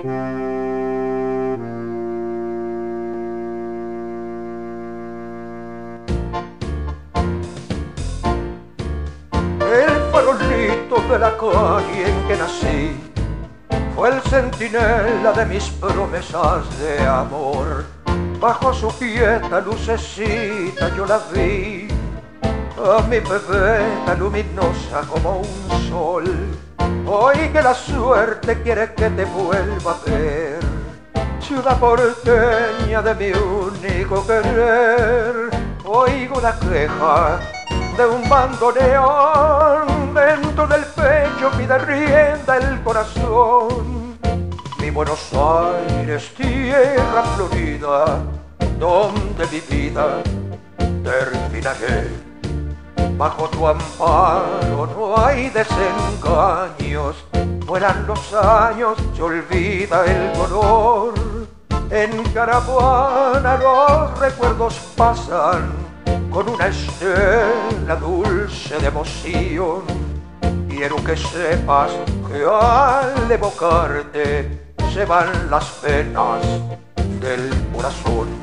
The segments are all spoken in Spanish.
El farolito de la calle en que nací fue el centinela de mis promesas de amor. Bajo su quieta lucecita yo la vi, a mi bebé tan luminosa como un sol. Hoy que la suerte quiere que te vuelva a ver, ciudad porteña de mi único querer. Oigo la queja de un bandoneón, dentro del pecho pide rienda el corazón. Mi Buenos Aires, tierra florida, donde mi vida terminaré. Bajo tu amparo no hay desengaños, vuelan los años, se olvida el dolor. En caravana los recuerdos pasan con una estela dulce de emoción. Quiero que sepas que al evocarte se van las penas del corazón.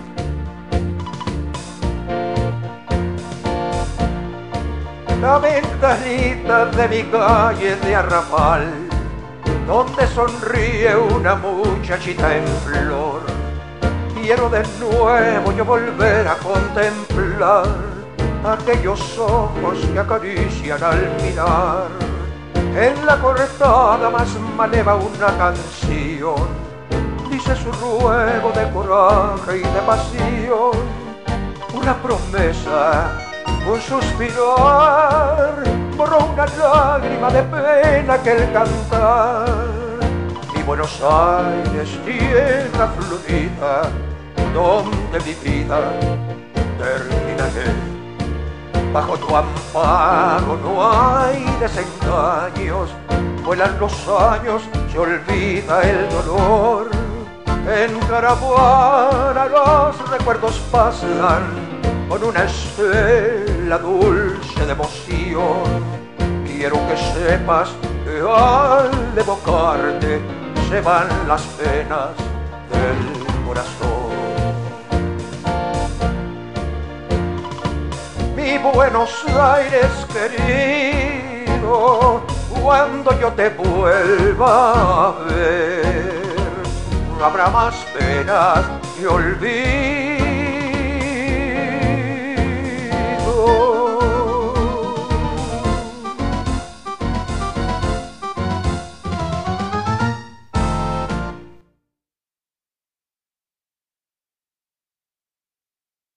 La ventanita de mi calle de arrabal, donde sonríe una muchachita en flor. Quiero de nuevo yo volver a contemplar aquellos ojos que acarician al mirar. En la cortada más maleva una canción, dice su ruego de coraje y de pasión. Una promesa, un suspirar, borró una lágrima de pena que el cantar. Mi Buenos Aires, tierra florida, donde mi vida terminaré. Bajo tu amparo no hay desengaños, vuelan los años, se olvida el dolor. En caravana los recuerdos pasan con una estela dulce de emoción. Quiero que sepas que al evocarte se van las penas del corazón. Mi Buenos Aires querido, cuando yo te vuelva a ver, no habrá más penas que olvido.